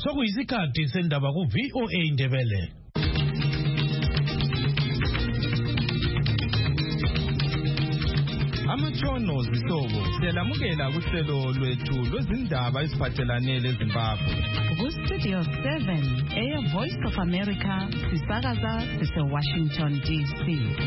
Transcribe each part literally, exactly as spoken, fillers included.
Sokuyisikhathi sendaba ku V O A Ndebele. Amatshono zihlobo siyalamukela kuhlelo lwethu lwezindaba eziphathelane leZimbabwe. Ku Studio seven, Air Voice of America, sisakaza sise Washington D C.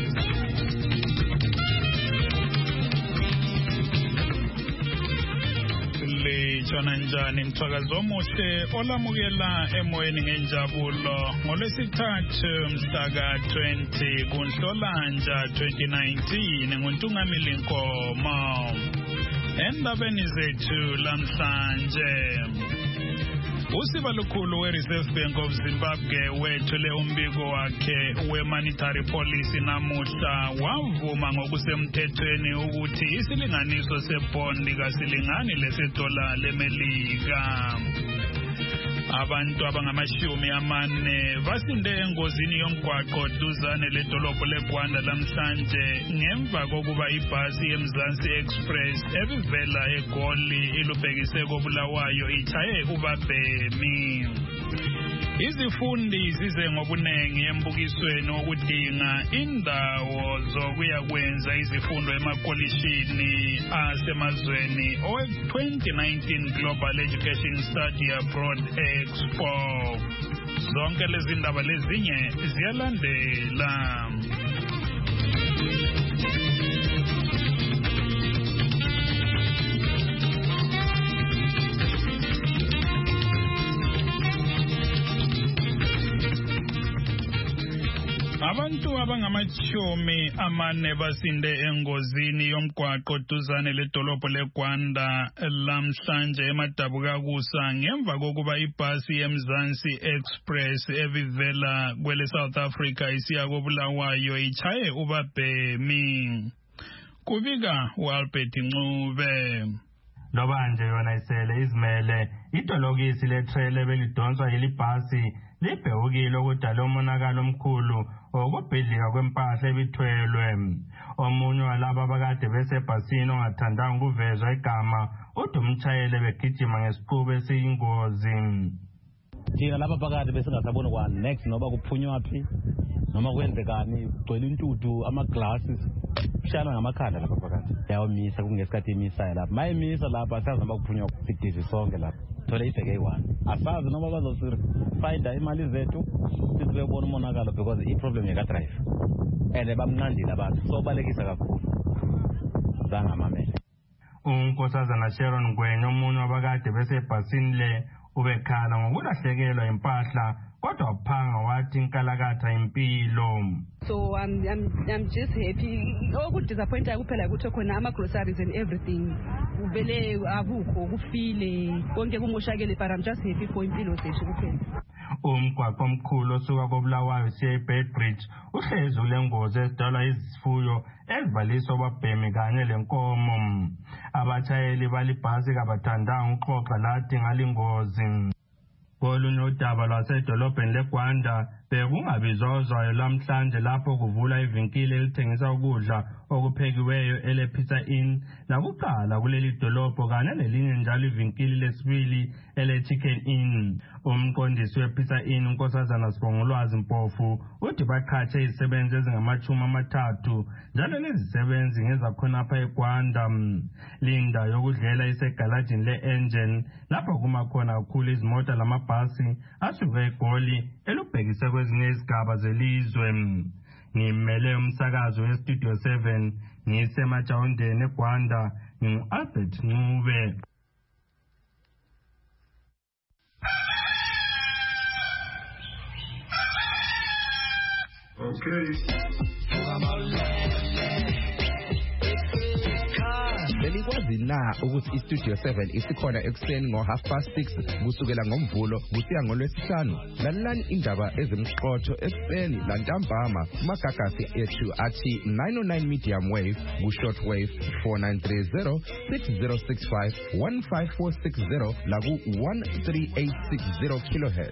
Lejona njani mthakazi omuhle olamukela emoyeni ngenjabulo ngolwesithathu mhlaka twenty kuNhlolanja twenty nineteen nguNtungamili Nkomo. Endabeni zethu lamhlanje, usiba lukhulu we-Reserve Bank of Zimbabwe wethule umbiko wakhe we-monetary policy namuhla, wavuma ngokusemthethweni ukuthi isilinganiso sebhondi kasilingani lesedola lemelika. Abantu abangamashumi amane basinde engozini yomgwaqo duzane ledolobho leGwanda lamhlanje ngemva kokuba ibhasi yeMzansi Express ebivela eGoli ilubhekise koBulawayo ithaye ubabhemi. Izifundi zize ngobunengi embukisweni wokudinga indawo zokuya kwenza izifundo emakolishini asemazweni owe-twenty nineteen Global Education Study Abroad Expo. Zonke lezi ndaba lezinye ziyalandela. Abantu abangamashumi amane basinde engozini yomgwaqo duzane ledolobho leGwanda lamhlanje emadabukakusa ngemva kokuba ibhasi yeMzansi Express evivela kwele South Africa isiya koBulawayo ichaye ubabhemi. Kubika uAlbert Ncube. Lobanje yona isele izimele idolokisi letrailer belidonswa yilibhasi libhekile ukudala umonakalo omkhulu okubhidlika kwempahla ebithwelwe. Omunye walabo abakade besebhasini ongathandanga ukuvezwa igama uthi umshayeli begijima ngesiqubu esiyingozi. Thina lapha phakathi besingasaboni kwa next noba kuphunywa phi noma kwenzekani, kugcwele intuthu, ama-glasses, kushayana ngamakhanda lapha phakathi. Yawumisa kungesikhathi imisayo lapha. Mayimisa lapha asazi noma kuphunywa sidisi sonke lapha. Thole ibheke eyi-one. Asazi noma bazosifayida imali zethu sithi bebona umonakalo because i-problem yeka-drive. And bamnandile abantu. So balekisa kakhulu. Zanga amamele. uNkosazana Sharon Ngwenya omunye wabakade besebhasini le ubekhala ngokulahlekelwa impahla kodwa waphanga wathi inkalakatha impilo. So I'm I'm I'm just happy. Oku disappointed kuphela ukuthi khona ama groceries and everything uvele akukho kufile konke kumoshakele, but I'm just happy for impilo zethu kuphela. Umgwaqo omkhulu osuka koBulawayo siya eBedbridge uhlezi lengozi esidalwa izifuyo ezivaliswa ababhemi kanye lenkomo. Abatshayeli balibhasi kabathandanga uxoxa lathi ngalingozi. Kolunye udaba lwasedolobheni leGwanda bekungabizozwayo lamhlanje lapho kuvula ivinkili elithengisa ukudla okuphekiweyo elePizza Inn lakuqala kuleli dolobho kanye nelinye njalo ivinkili lesibili eleChicken Inn. Umqondisi wePizza Inn uNkosazana Sibongolwazi Mpofu uthi baqhatshe izisebenzi ezingamashumi amathathu njalo lezisebenzi ngezakhonapha eGwanda. Linda yokudlela isegalajini le-engine lapho kuma khona kakhulu izimota lamabhasi asuka eGoli elubhekise kwezinye izigaba zelizwe. Ngimele umsakazo weStudio seven ngisemajawundeni eGwanda ngingu-Albert Ncube. Okay. Belikwazi na ukuthi iStudio seven isikhona ekuseni ngo half past six kusukela ngomvulo kusiya ngolwesihlanu. Lalelani indaba ezimqotho ekuseni lantambama kumagagasi ethu athi nine oh nine medium wave ku short wave four nine three zero six zero six five one five four six zero la ku one three eight six zero kilohertz.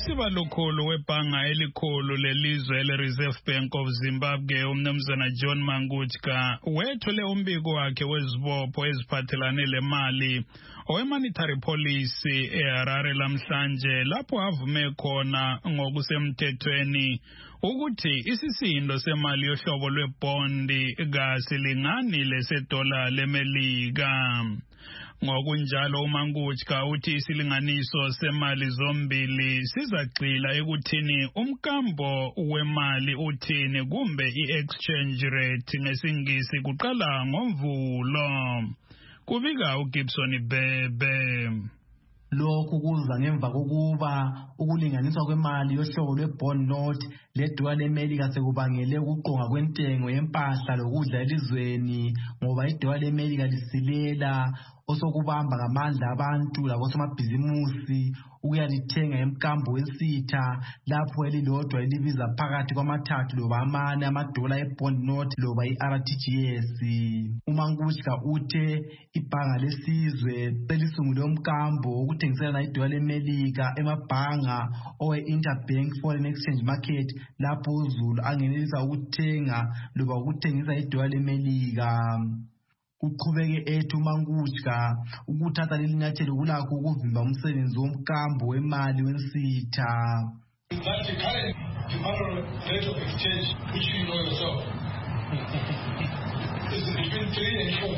usiba lukhulu webhanga elikhulu lelizwe le-Reserve Bank of Zimbabwe umnumzana John Mangutska wethule umbiko wakhe wezibopho eziphathelane le mali owe-monetary policy eHarare lamhlanje lapho avume khona ngokusemthethweni ukuthi isisindo semali yohlobo lwebondi kasilingani lesedola lemelika. Ngokunjalo uMangutska uthi isilinganiso semali zombili sizagxila ekuthini umkambo wemali uthini kumbe i-exchange rate ngesingisi kuqala ngoMvulo. Kubika uGibson Bebe. Lokhu kuza ngemva kokuba ukulinganiswa kwemali yohlobo lwebond note ledola lemelika sekubangele ukuqonga kwentengo yempahla lokudla elizweni ngoba idola lemelika lisilela osokubamba ngamandla abantu labosomabhizimusi ukuyalithenga emkambo wensitha lapho elilodwa elibiza phakathi kwamathathu loba amane amadola ebond note loba i-R T G S. uMangutska uthe ibhanga lesizwe selisungule umkambo ukuthengiselana idola lemelika emabhanga owe-Interbank Foreign Exchange Market lapho uzulu angenelisa ukuthenga loba ukuthengisa idola lemelika. Uqhubeke ethi uMangutska ukuthatha leli nyathelo kulakho ukuvimba umsebenzi womkambo wemali wensitha. That's the current demand rate of exchange, which you know yourself. It's between three and four.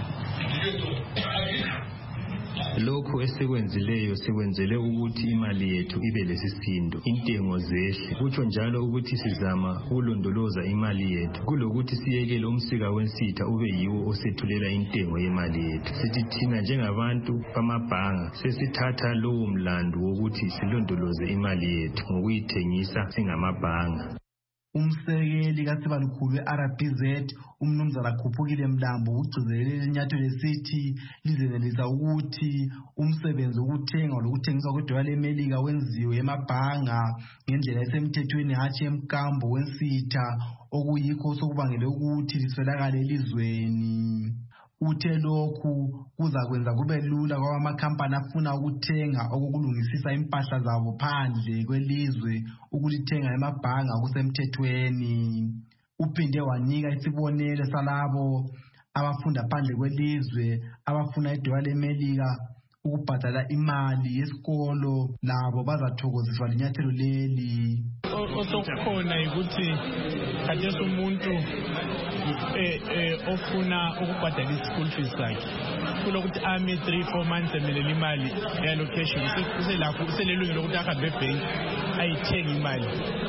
Lokho esekwenzileyo sekwenzele ukuthi imali yethu ibe lesisindo, intengo zehle. Kutsho njalo ukuthi sizama ukulondoloza imali yethu kulokuthi siyekele umsika wensitha ube yiwo osethulela intengo yemali yethu. Sithi thina njengabantu bamabhanga sesithatha lowo mlando wokuthi silondoloze imali yethu ngokuyithengisa singamabhanga. Umsekeli kaSibalukhulu we-R B Z umnumzana Khuphukile Mlambo ugcizelele inyathelo lesithi lizenelisa ukuthi umsebenzi wokuthenga lokuthengiswa kwedola lemelika wenziwe emabhanga ngendlela esemthethweni hatshi emkambo wensitha okuyikho sokubangele ukuthi liswelakale elizweni. Uthe lokhu kuzakwenza kube lula kwabamakhambani afuna ukuthenga okokulungisisa impahla zabo phandle kwelizwe ukulithenga emabhanga kusemthethweni. Uphinde wanika isibonelo salabo abafunda phandle kwelizwe abafuna idola lemelika ukubhadala imali yesikolo labo bazathokoziswa linyathelo leli. Osokukhona ukuthi khathesi umuntu ofuna ukubhadala i-school fees sakhe kulokuthi ame three four months emelela imali e-allocation uselakho uselelungelo lokuthi ahambe ebhenki ayithenga imali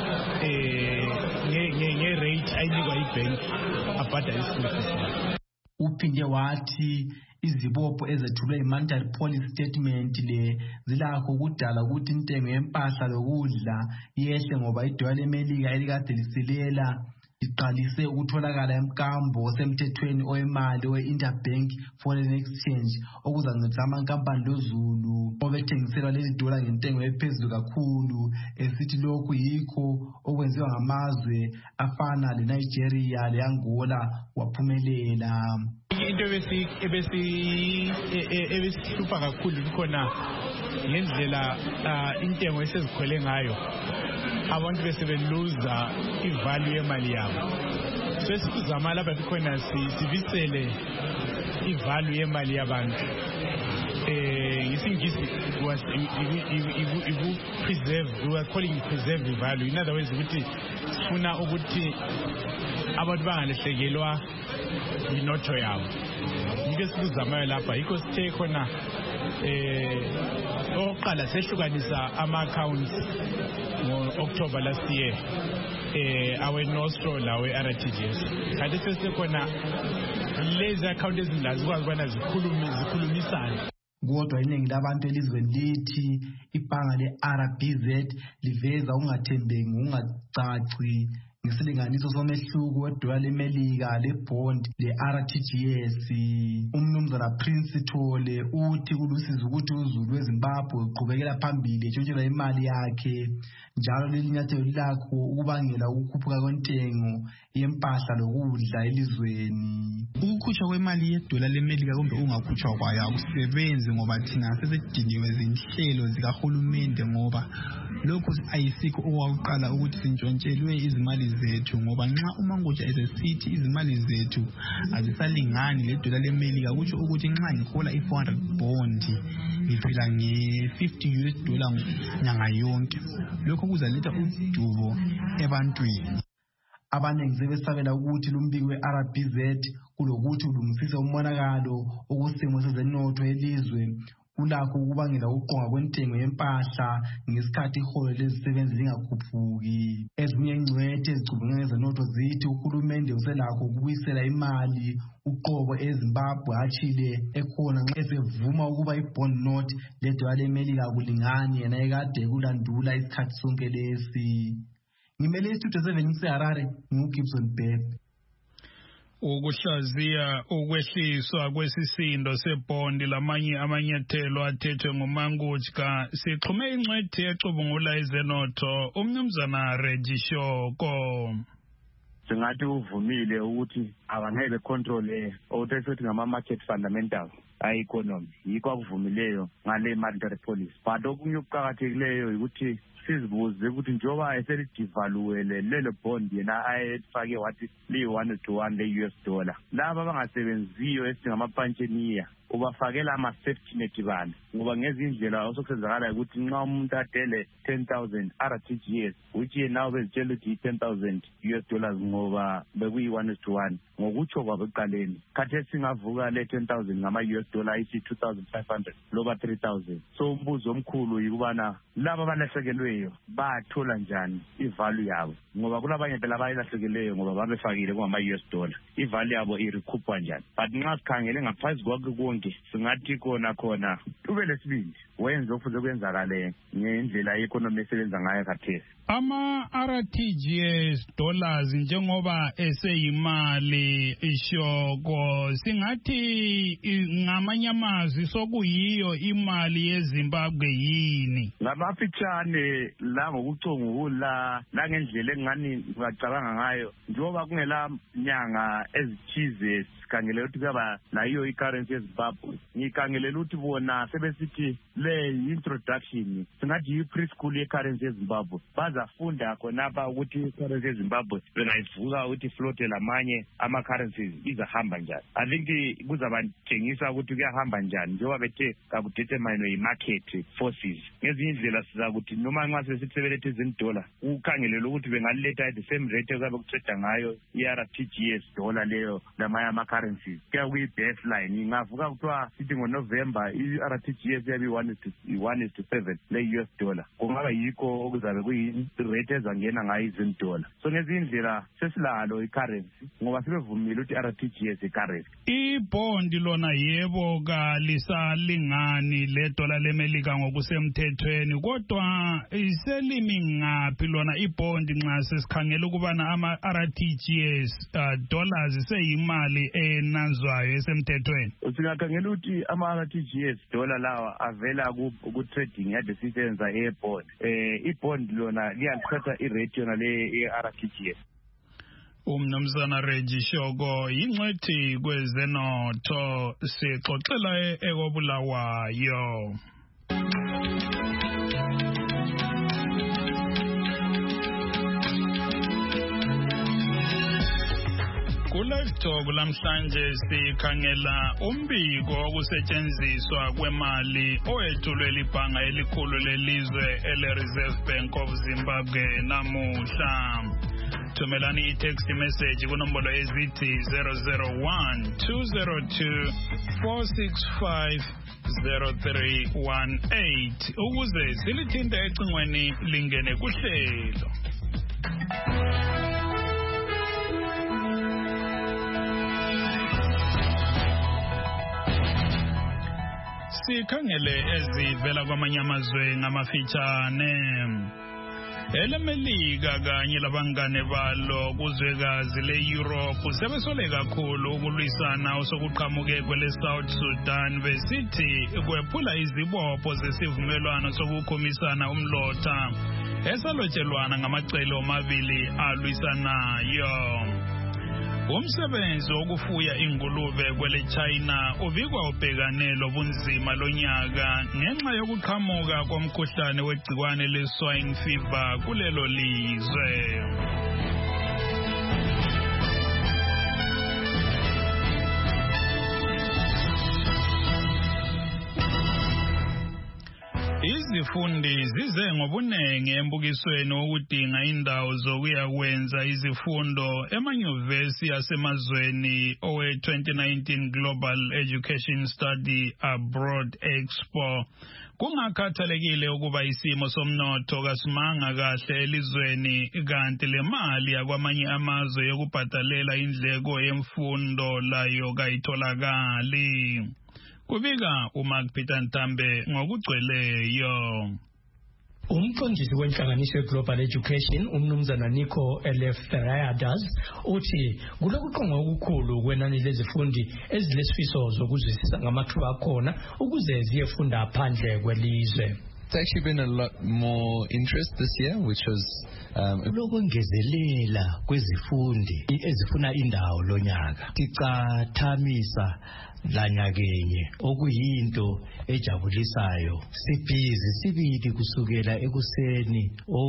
nge-rate ayinikwa ibhenki abhadala i-school fees. Uphinde wathi izibopho ezethulwe i-monetary policy statement le zilakho ukudala ukuthi intengo yempahla lokudla yehle ngoba idola lemelika elikade lisilela liqalise ukutholakala emkambo osemthethweni owemali owe-Interbank Foreign Exchange okuzancedisa amankampani lozulu obethengiselwa leli dola ngentengo ephezulu kakhulu esithi lokhu yikho okwenziwa ngamazwe afana le-Nigeria le-Angola waphumelela. Into ebesihlupha kakhulu ikhona ngendlela intengo esezikhwele ngayo abantu bese beluza ivalue yemali yabo. Sesikuzama lapha khona sibisele ivalue yemali yabantu. Eh isingisi was igu preserve, we are calling preserve the value. In other words ukuthi sifuna ukuthi abantu bangalehlekelwa inotho yabo. Ngike sikuzama lapha yikho sithe khona eh oqala sehlukanisa ama accounts ngo October last year eh awe nostro lawe R T G S kanti sesekhona lezi account ezindazi kwazi bana zikhulumi zikhulumisana. Kodwa iningi labantu elizweni lithi ibhanga le-R B Z liveza ungathembeki ungacaci ngesilinganiso somehluko wedola lemelika lebond le-R T G S. Umnumzana Prince Thole uthi kulusiza ukuthi uzulu weZimbabwe uqhubekela phambili etshontshelwa imali yakhe njalo leli nyathelo lakho ukubangela ukukhuphuka kwentengo yempahla lokudla elizweni. Ukukhutshwa kwemali yedola lemelika kumbe ungakhutshwa kwayo akusebenzi ngoba thina sesidiniwe izinhlelo zikahulumende ngoba lokhu ayisikho owakuqala ukuthi sintshontshelwe izimali zethu ngoba nxa uMangotsha esesithi izimali zethu azisalingani ledola leMelika kutsho ukuthi nxa ngihola i-four hundred bond ngiphila nge-fifty U S dollar nyanga yonke. Lokho kuzaletha udubo ebantwini. Abaningi sebesabela ukuthi lumbiko we-R B Z kulokuthi ulungisise umonakalo okusimo sezenotho elizwe kulakho ukubangela ukuqonga kwentengo yempahla ngesikhathi iholo lezisebenzi lingakhuphuki. Ezinye ingcwethe ezicubungula ngezenotho zithi uhulumende uselakho ukubuyisela imali uqobo eZimbabwe atshile ekhona nxa esevuma ukuba i-bond note ledola leMelika kulingani yena ekade kulandula isikhathi sonke lesi. Ngimele istudio seven ngiseHarare nguGibson Bebe. Ukuhlaziya ukwehliswa kwesisindo sebhondi lamanye amanyathelo athethwe nguMangotsha sixhume ingcwethi ecubungula izenotho umnumzana Reggie Shoko. Singathi uvumile ukuthi abangeke control ukuthi esithi ngama market fundamentals a-economy yikho akuvumileyo ngale monetary policy. But okunye okuqakathekileyo ukuthi sizibuze ukuthi njoba eselidivaluele lelo bond yena ayefake wathi li-one to one le-U S dollar laba abangasebenziyo esingamaphantsheniya ubafakela ama-safety net bani ngoba ngezindlela osokusenzakala ukuthi nxa umuntu adele ten thousand R T G S which yena ubezitshela ukuthi yi-ten thousand U S dollars ngoba bekuyi-one to one ngokutsho kwabo ekuqaleni khathesi singavuka le ten thousand ngama-U S dollar isi-two thousand five hundred loba three thousand. So umbuzo omkhulu yikubana laba abalahlekelweyo bathola njani ivalue yabo ngoba kulabanye phela abayilahlekelweyo ngoba babefakile kungama-U S dollar ivalue yabo irecoupwa njani. But nxa sikhangele ngaphansi kwakho konke singathi khona khona ube lesibindi wenze okufuze kwenzakale ngendlela i-economy esebenza ngayo khathesi. Ama-R T G S dollars njengoba eseyimali ishoko singathi ngamanye amazwi sokuyiyo imali yeZimbabwe yini? Ngamafitshane la ngokucungula la ngendlela engani ngacabanga ngayo njengoba kungela nyanga ezithize sikhangele ukuthi kaba nayo i-currency yeZimbabwe ngikhangelela ukuthi bona sebesithi le introduction singathi yi-preschool ye-currency yeZimbabwe bazafunda khonapha ukuthi i-currency yeZimbabwe bengayivuka ukuthi flote lamanye ama-currencies izahamba njani. I think kuzabatshengisa ukuthi kuyahamba njani njengoba bethe kakudetermine yi-market forces. Ngezinye indlela sizakuthi noma nxa sesithi sebelethe izindola ukhangelele ukuthi bengaliletha at the same rate ekuzabe kutreda ngayo i-R T G S dollar leyo lamanye ama-currencies kuya kuyi-baseline ingavuka kuthiwa sithi ngoNovember i-R T G S yabe one is to seven le-U S dollar kungaba yikho okuzabe kuyi-rate ezangena ngayo izindola. So ngezinye indlela sesilalo i-currency ngoba sebevumile ukuthi i-R T G S i-currency. Ibhondi lona yebo kalisalingani ledola leMelika ngokusemthethweni kodwa iselimi ngaphi lona ibhondi nxa sesikhangela ukubana ama-R T G S uh, dollars seyimali enanzwayo esemthethweni? Singakhangela ukuthi ama-R T G S dollar lawa avela ku-trading yade sisenza e-bond eh ibond lona liyaqhatha i-rate yona le-R T G S. Umnumzana Reggie Shoko yingcwethi kwezenotho sixoxela ekobulawayo. Kuleftalk lamhlanje sikhangela umbiko wokusetshenziswa kwemali owethulwe libhanga elikhulu lelizwe ele-Reserve Bank of Zimbabwe namuhla. Thumelani i-text message kunombolo ezithi zero zero one two zero two four six five zero three one eight ukuze silithinte ecingweni lingene kuhlelo. Sikhangele ezivela kwamanye amazwe ngamafitshane. EleMelika kanye labangane balo kuzwekazi le-Europe sebesole kakhulu ukulwisana osokuqhamuke kwele South Sudan besithi kwephula izibopho zesivumelwano sokukhomisana umlotha esalotshelwana ngamacele omabili alwisanayo. Umsebenzi wokufuya ingulube kwele China uvikwa ubhekane lobunzima lonyaka ngenxa yokuqhamuka komkhuhlane wegciwane le-swine fever kulelo lizwe. Izifundi zize ngobunenge embukisweni wokudinga indawo zokuya kwenza izifundo emanyuvesi yasemazweni owe twenty nineteen Global Education Study Abroad Expo. Kungakhathalekile ukuba isimo somnotho kasimanga kahle elizweni kanti le mali yakwamanye amazwe yokubhadalela indleko yemfundo layo kayitholakali. Kubika uMark Peter Ntambe ngokugcweleyo. Umqondisi wenhlanganiso Global Education umnumzana Nico Eleftheriadis uthi kulokuqonga okukhulu kwenani lezifundi ezilesifiso zokuzwisisa ngamathuba akhona ukuze ziyefunda phandle kwelizwe. It's actually been a lot more interest this year, which was um, lokongezelela kwezifundi ezifuna indawo lonyaka. Ticathamisa lanyakenye okuyinto ejabulisayo. Sibhizi sibili kusukela ekuseni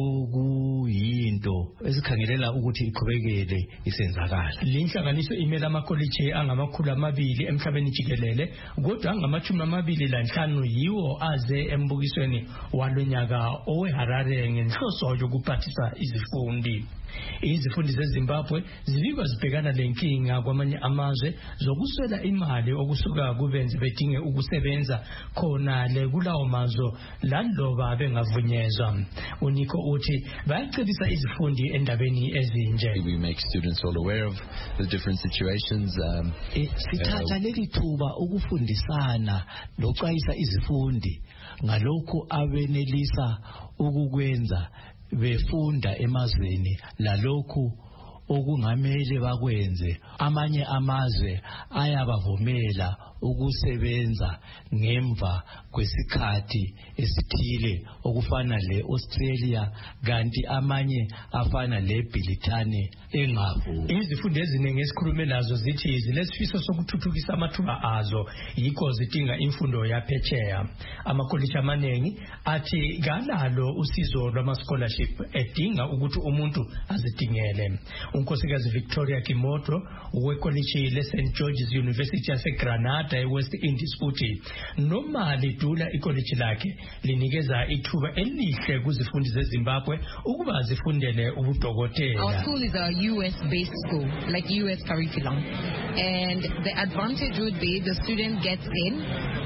okuyinto esikhangelela ukuthi iqhubekele isenzakala. Linhlanganiso imela amakoliji angamakhulu amabili emhlabeni jikelele kodwa angamachumi amabili lanhlanu yiwo aze embukisweni walonyaka oweHarare ngenhloso yokuphathisa izifundi. Izifundi zeZimbabwe zibikwa zibhekana lenkinga kwamanye amazwe zokuswela imali okusuka kubenzi bedinge ukusebenza khona le kulawo mazwe landoba bengavunyezwa. Uniko uthi bayacebisa izifundi endabeni ezinje. We make students all aware of the different situations. Um, Sithatha leli thuba ukufundisana lokuxwayisa izifundi ngalokho abenelisa ukukwenza befunda emazweni lalokhu okungamele bakwenze. Amanye amazwe ayabavumela ukusebenza ngemva kwesikhathi esithile okufana le Australia kanti amanye afana le Britane engavu. Izifundo eziningi esikhulume nazo zithi zilesifiso sokuthuthukisa amathuba azo yikho zidinga imfundo yaphetsheya. Amakoliji amaningi athi kanalo usizo lwama scholarship edinga ukuthi umuntu azidingele. Unkosikazi Victoria Kimoto wekoliji le Saint George's University yaseGranada eWest Indies uthi noma lidula ikoliji lakhe linikeza ithuba elihle kuzifundi zeZimbabwe ukuba zifundele ubudokotela. Our school is a U S based school, like U S curriculum, and the advantage would be the student gets in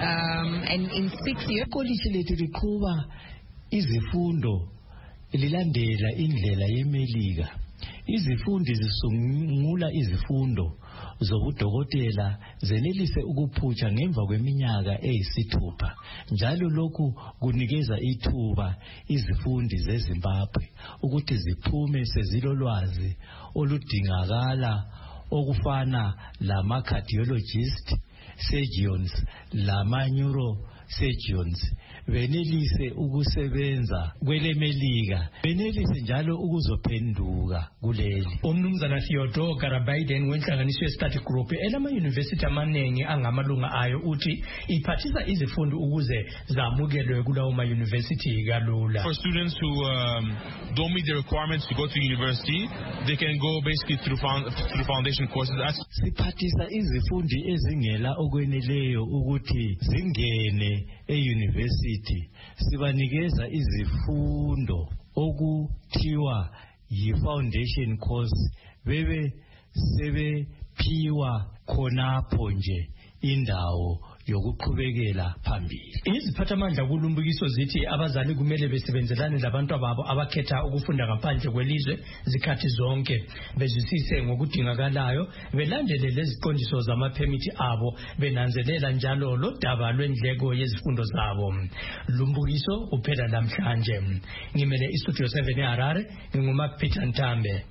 um, and in six years. Koliji lethu liqhuba izifundo lilandela indlela yeMelika. Izifundi zisungula izifundo zobudokotela zenelise ukuphutsha ngemva kweminyaka eyisithupha. Njalo lokhu kunikeza ithuba izifundi zeZimbabwe ukuthi ziphume sezilolwazi oludingakala okufana lama cardiologist, surgeons, lama neurosurgeons. Benelise ukusebenza kwelemelika, benelise njalo ukuzophenduka kuleli. Umnumzana Theodore Garabaiden wenhlanganiso ye-study group elama university amanengi angamalunga ayo uthi iphathisa izifundi ukuze zamukelwe kulawo ma university kalula. For students who um, don't meet the requirements to go to university, they can go basically through, found, through foundation courses. Siphathisa izifundi ezingela okweneleyo ukuthi zingene e-university. Sibanikeza izifundo okuthiwa yi-foundation course bebe sebephiwa khonapho nje indawo yokuqhubekela phambili. Iziphathamandla kulumbukiso zithi abazali kumele besebenzelane labantu ababo abakhetha ukufunda ngaphandle kwelizwe zikhathi zonke, bezwisise ngokudingakalayo, belandele leziqondiso zamaphemithi abo, benanzelela njalo lodaba lwendleko yezifundo zabo. Lumbukiso uphela namhlanje. Ngimele iStudio seven eHarare, nginguMark Peter Ntambe.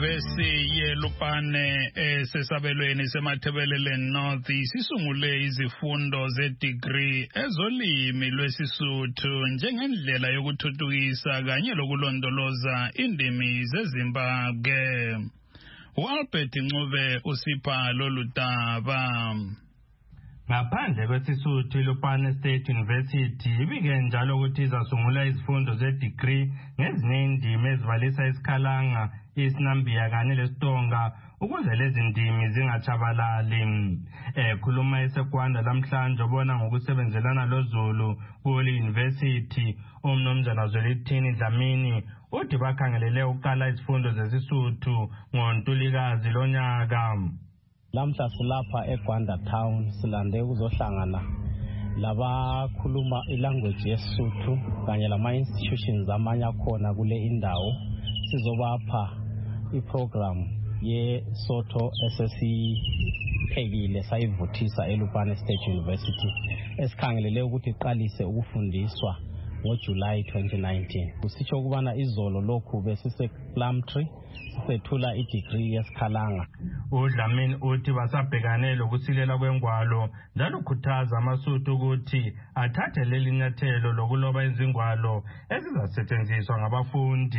inyuvesi yeLupane esesabelweni semathebeleleni North sisungule izifundo ze-degree ezolimi lwesisuthu njengendlela yokuthuthukisa kanye lokulondoloza indimi zeZimbabwe. U-Albert Ncube usipha lolu daba. Ngaphandle kwesisuthu iLupane State University ibike njalo ukuthi izasungula izifundo ze-degree ngezinye indimi ezibalisa isikhalanga, isinambiya kanye lesitonga ukuze lezi ndimi zingatshabalali. Ekhuluma eseGwanda lamhlanje obona ngokusebenzelana loZulu kule university, uMnumzana Zwelithini Dlamini uthi bakhangelele ukuqala izifundo zesisuthu ngoNtulikazi lonyaka. Lamhla silapha eGwanda town silande ukuzohlangana labakhuluma ilanguage yesisuthu kanye lama institutions amanye akhona kule indawo sizobapha iprogram yeSotho esesiphekile sayivuthisa eLupane State University esikhangelele ukuthi iqalise ukufundiswa ngoJuly twenty nineteen. Kusitsho ukubana izolo lokhu besise Plumtree sethula i-degree yesikhalanga. uDlamini uthi basabhekane lokusilela kwengwalo njalo ukhuthaza amasuthu ukuthi athathe leli nyathelo lokuloba izingwalo ezizasetshenziswa ngabafundi.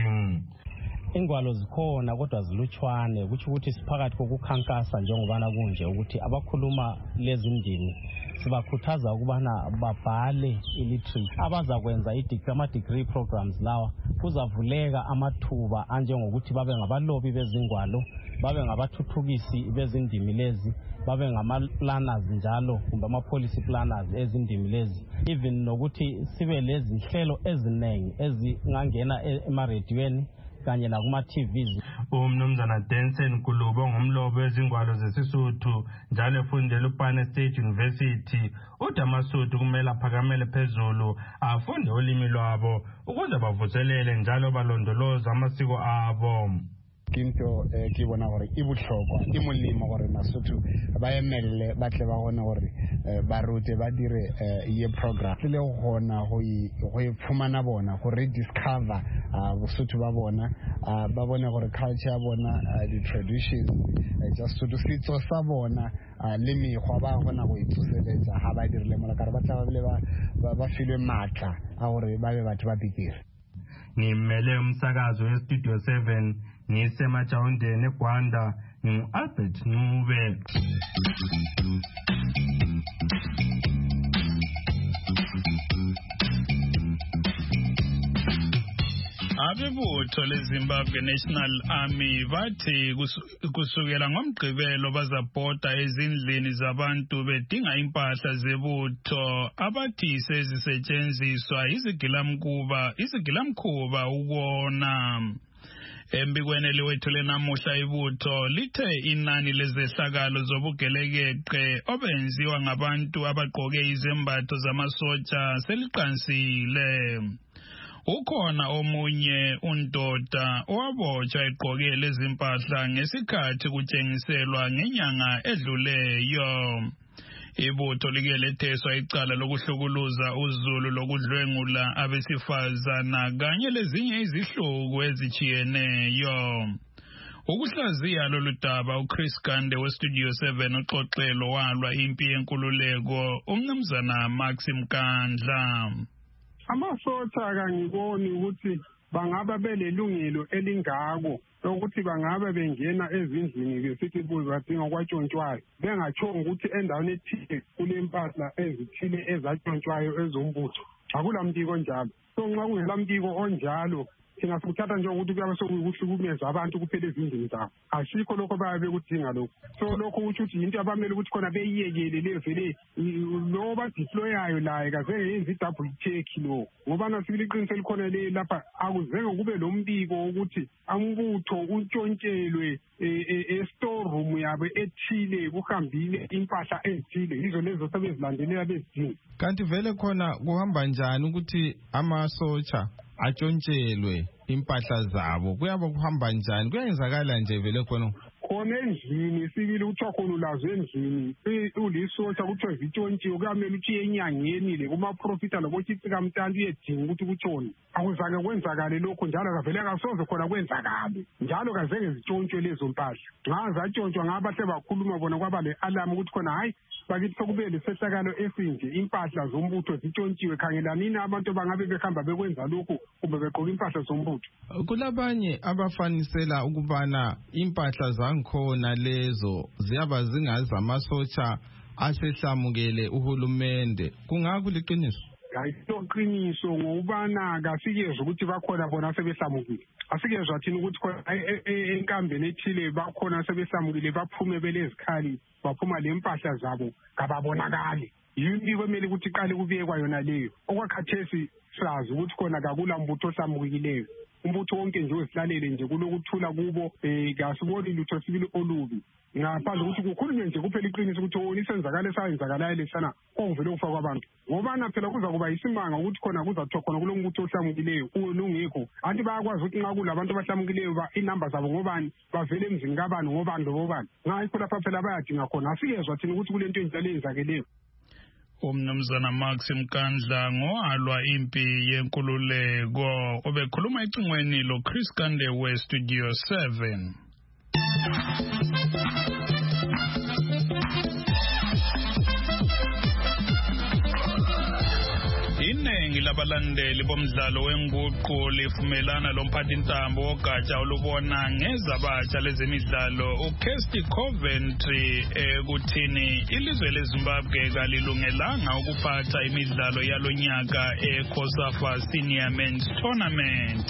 Ingwalo zikhona kodwa zilutshwane, kuthi ukuthi siphakathi kokukhankasa njengobana kunje ukuthi abakhuluma lezi ndimi sibakhuthaza ukubana babhale illiterate. Abazakwenza i-degree ama-degree programs lawa kuzavuleka amathuba anjengokuthi babe ngabalobi bezingwalo, babe ngabathuthukisi bezindimi lezi, babe ngama-planners njalo kumbe ama-policy planners ezindimi lezi, even nokuthi sibe lezi hlelo ezinengi ezingangena emarediyweni kanye nakuma-T Vs. uMnumzana Denson Kulubo ngumlobo wezingwalo zesisuthu njalo efundela eLupane State University uthi amasuthu kumele aphakamele phezulu afunde ulimi lwabo ukuze bavuselele njalo balondoloze amasiko abo. Kinto ke bona gore e botlhokwa ke molemo gore Masotho ba emelele ba tle ba gona gore ba rute ba dire ye program le go gona go go ipfumana bona go rediscover Bosotho ba bona ba bone gore culture ya bona, the traditions, just to setso sa bona le mekgwa ba gona go itsoseletsa ha ba dirile mola ka re ba tla ba ba filwe matla a gore ba be batho ba bigire. Ngimele umsakazo weStudio seven ngisemajawundeni eGwanda ngu-Albert Ncube. Abebutho leZimbabwe National Army bathi kusukela ngomgqibelo bazabhoda ezindlini zabantu bedinga impahla zebutho abathi sezisetshenziswa izigilamkhuba izigilamkhuba ukona. Embikweni eliwethule namuhla ibutho lithe inani lezehlakalo zobugelekeqe obenziwa ngabantu abagqoke izembatho zamasotsha seliqansile. Ukhona omunye undoda owabotshwa egqoke lezi mpahla ngesikhathi kutshengiselwa ngenyanga edluleyo. Ibutho like letheswa icala lokuhlukuluza uZulu lokudlwengula abesifazana kanye lezinye izihluku ezichiyeneyo. Ukuhlaziya lolu daba uChris Gande weStudio seven uxoxelo walwa impi yenkululeko uMnumzana Maxim Kandla. Amasotha kangiboni ukuthi bangaba belelungelo elingako ukuthi bangaba bengena ezindlini besithi badinga kwatshontshwayo bengatshongo ukuthi endaweni ethile kulempahla ezithile ezatshontshwayo ezombutho. Akulampiko njalo. So nxa kungelampiko onjalo thina sikuthatha njengokuthi kuyabe sokuhlukumeza abantu kuphela ezindlini zabo. Asikho lokho bayabe bekudinga lokho. So lokho uthi ukuthi into abamele ukuthi khona beyiyekele levele lo badeployayo laye kaze yenza i-double check lo. Ngoba nasibili iqiniso likhona le lapha akuzenge kube lo mbiko ukuthi ambutho untshontshelwe e-store room yabo ethile kuhambile impahla ezithile yizo lezo sebezilandelela bezidinga. Kanti vele khona kuhamba njani ukuthi amasotsha atshontshelwe impahla zabo kuyaba kuhamba njani kuyenzakala nje vele khona? khona endlini sibili uthiwa khona ulazo endlini ulisotsha kuthiwa zitshontshiwe kuyamele uthi enyangeni le kuma-profita lokuthi kamntantu uyedinga ukuthi kutshone akuzake kwenzakale lokho njalo kavele kasoze khona kwenzakale njalo kazeke zitshontshwe lezo mpahla nxa zatshontshwa ngabahle bakhuluma bona kwaba le-alamu ukuthi khona hayi bakithi sokube lesehlakalo esinje impahla zombutho zitshontshiwe khangelanini abantu bangabe behamba bekwenza lokhu kumbe begqoka impahla zombutho. Kulabanye abafanisela ukubana impahla zangikhona lezo ziyaba zingazamasotsha asehlamukele uhulumende kungakho liqiniso? Ayiqiniso ngokubana kasikezwe ukuthi bakhona bona sebehlamukile. Asikezwe thina ukuthi khona enkambeni ethile bakhona sebehlamukile baphume belezikhali baphuma lempahla zabo kababonakali. Yini kwemele ukuthi iqale kubiye kwayona leyo. Okwakhathesi sazi ukuthi khona kakula mbutho ohlamukileyo. Umbutho wonke nje wesilalele nje kulokuthula kubo eh kasiboni lutho sibili olubi. Ngaphandle ukuthi kukhulunywe nje kuphela iqiniso ukuthi wona isenzakala sayenzakalayo lesana ovele ukufa kwabantu ngoba phela kuza kuba isimanga ukuthi khona kuzathiwa khona kulomuntu ohlamukileyo kulungekho anti bayakwazi ukuthi nxa kulabantu abahlamukileyo ba inamba zabo ngobani bavele emzini kabani ngobani lobani ngakho lapha phela bayadinga khona asikezwa thina ukuthi kulento enjalo eyenzakeleyo. Umnumzana Max Mkandla ngoalwa impi yenkululeko obekhuluma ecingweni lo Chris Kande we Studio seven. Iningi labalandeli bomdlalo wenguqu livumelana lomphathintambo wogatsha olubona ngezabatsha lezemidlalo uKirsty Coventry ekuthini ilizwe leZimbabwe kalilungelanga ukuphatha imidlalo yalonyaka eCOSAFA Senior Men's Tournament.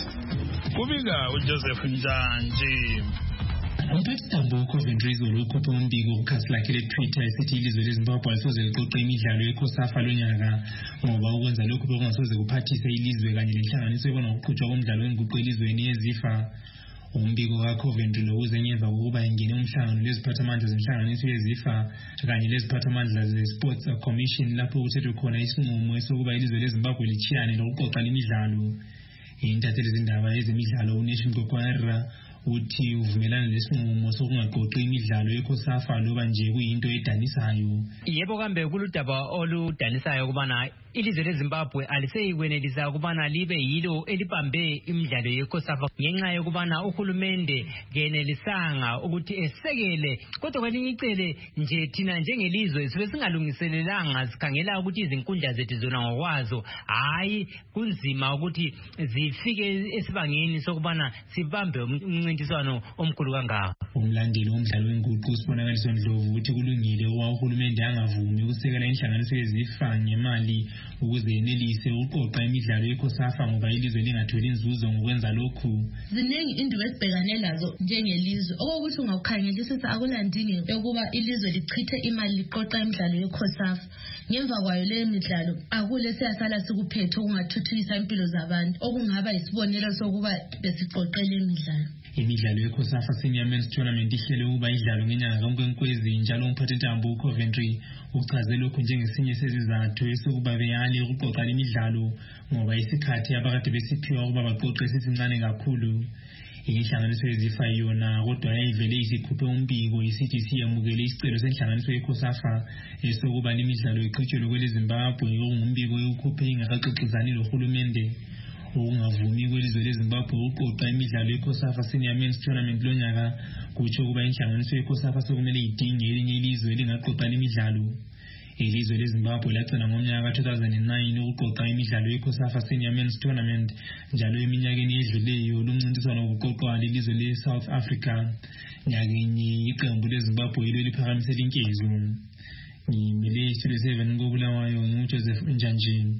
Kubika uJoseph Njanji. Umphathintambo uCoventry izolo ukhuphe umbiko kukhasi lakhe leTwitter esithi ilizwe leZimbabwe alisoze liqoqe imidlalo yeCOSAFA lonyaka ngoba ukwenza lokhu bekungasoze kuphathise ilizwe kanye lenhlanganiso ebona ukuqhutshwa komdlalo wenguqu elizweni yezifa. Umbiko kaCoventry lokuze ngemva kokuba ingene umhlangano leziphathamandla zenhlanganiso yezifa kanye leziphathamandla ze-Sports Commission lapho kuthethwe khona isinqumo sokuba ilizwe leZimbabwe lichiyane lokuqoqa imidlalo. Intatheli zindaba ezemidlalo uNation Kokwara uthi uvumelana lesinqumo sokungaqoqi imidlalo yeCOSAFA loba nje kuyinto edanisayo. Yebo kambe kuludaba oludanisayo kubana ilizwe leZimbabwe aliseyikwenelisa ukubana libe yilo elibambe imidlalo yeCOSAFA ngenxa yokubana uhulumende kenelisanga ukuthi esekele kodwa kwelinye icele nje thina njengelizwe sibe singalungiselelanga sikhangela ukuthi izinkundla zethu zona ngokwazo hayi kunzima ukuthi zifike esibangeni sokubana sibambe umncintiswano omkhulu kangaka. Umlandeli womdlalo wenguqu sibonakaliswa Ndlovu ukuthi kulungile ukuba uhulumende angavumi ukusekela inhlanganiso yezifa ngemali ukuze yenelise ukuqoqa imidlalo yeCOSAFA ngoba ilizwe lingatholi inzuzo ngokwenza lokhu. Ziningi indaba esibhekane lazo njengelizwe okokuthi ungakukhangelisisa akulandingi ukuba ilizwe lichithe imali liqoqa imidlalo yeCOSAFA ngemva kwayo le midlalo akule siyasala sikuphethe okungathuthukisa impilo zabantu okungaba isibonelo sokuba besiqoqele imidlalo. Imidlalo yeCOSAFA Senior Men's Tournament ihlele ukuba idlalo ngenyanga kaNkwenkwezi njalo umphathintambo uCoventry uchaze lokhu njengesinye sezizathu esokuba beyale ukuqoqa imidlalo ngoba isikhathi abakade besiphiwa ukuba baqoqe sisincane kakhulu. Inhlanganiso yezifa yona kodwa yayivele isikhuphe umbiko isithi siyamukele isicelo senhlanganiso yeCOSAFA esokuba imidlalo iqhutshelwe kweleZimbabwe ongumbiko yokukhuphe ingakaxoxizani lohulumende. Ukungavumi kwelizwe leZimbabwe ukuqoqa imidlalo yeCOSAFA Senior Men's Tournament lonyaka kutsho kuba inhlanganiso yeCOSAFA sokumele idinge elinye ilizwe elingaqoqa imidlalo. Ilizwe leZimbabwe lagcina ngomnyaka ka two thousand nine ukuqoqa imidlalo yeCOSAFA Senior Men's Tournament njalo eminyakeni edluleyo lumncintiswano wokuqoqwa lelizwe leSouth Africa. Nyakenye iqembu leZimbabwe yilo liphakamisela inkezo. Ngimele Studio seven koBulawayo nguJoseph Njanjini.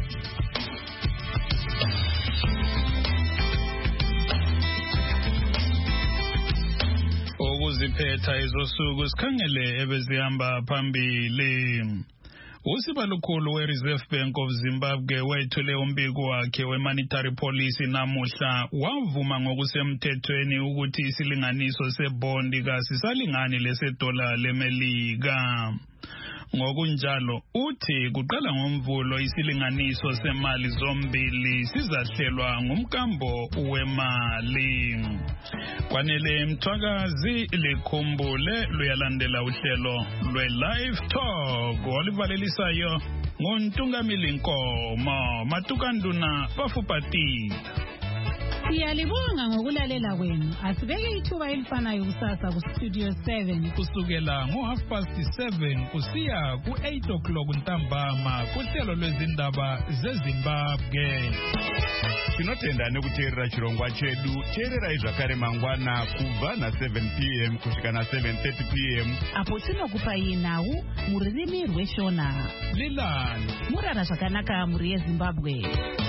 Ukuziphetha izosuku sikhangele ebezihamba phambili. Usibalukhulu we-Reserve Bank of Zimbabwe wethule umbiko wakhe we-monetary policy namuhla wavuma ngokusemthethweni ukuthi isilinganiso sebondi kasisalingani lesedola leMelika. Ngokunjalo uthi kuqala ngomvulo isilinganiso semali zombili sizahlelwa ngumkambo wemali. Kwanele Mthwakazi likhumbule luyalandela uhlelo lwe-Live Talk olivalelisayo ngontungamili Nkomo Matukanduna Bafupati. Siyalibonga ngokulalela kwenu. Asibeke ithuba elifanayo kusasa ku Studio seven kusukela ngo half past seven kusiya ku eight o'clock ntambama kuhlelo lwezindaba zeZimbabwe. Tinotenda nekuteerera chirongwa chedu. Teererai zvakare mangwana kubva na seven p m kusvika na seven thirty p m apo tinokupai nhau mururimi rweshona. Lilani murara zvakanaka muri yeZimbabwe.